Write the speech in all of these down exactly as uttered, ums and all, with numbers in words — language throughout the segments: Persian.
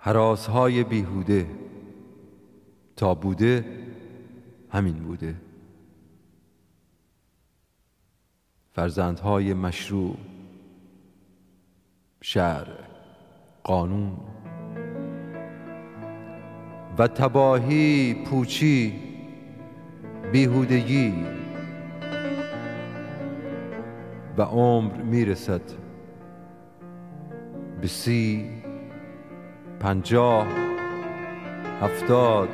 هراس‌های بیهوده تا بوده همین بوده. فرزندهای مشروع، شرع، قانون و تباهی، پوچی، بیهودگی و عمر میرسد به سی، پنجاه، هفتاد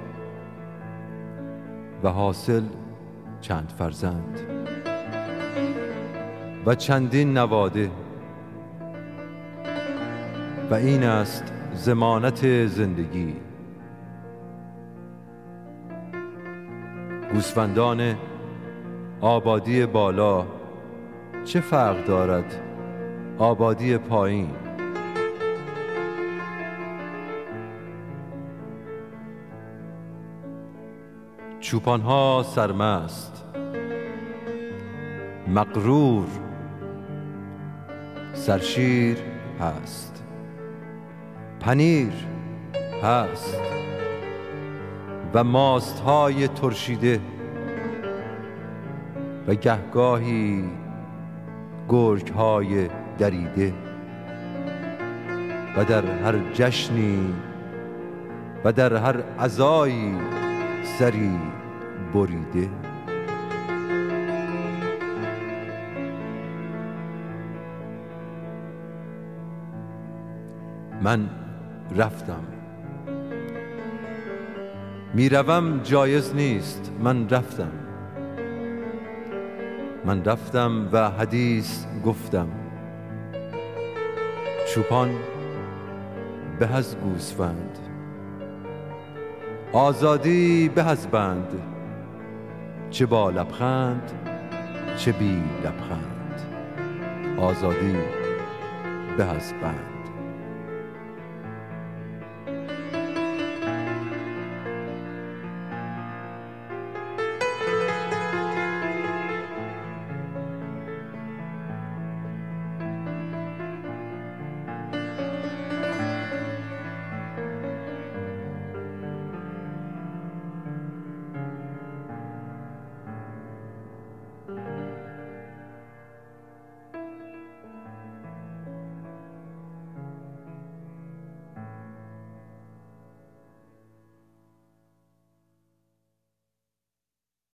و حاصل چند فرزند و چندین نواده. و این است ضمانت زندگی. گوسفندان آبادی بالا چه فرق دارد آبادی پایین؟ چوپانها سرمست، مغرور، سرشیر هست، پنیر هست و ماستهای ترشیده و گهگاهی گرگ‌های دریده و در هر جشنی و در هر عزایی سری بریده. من رفتم، میروم جایز نیست. من رفتم من رفتم و حدیث گفتم. چوپان به از گوسفند، آزادی به از بند، چه با لبخند چه بی لبخند، آزادی به از بند.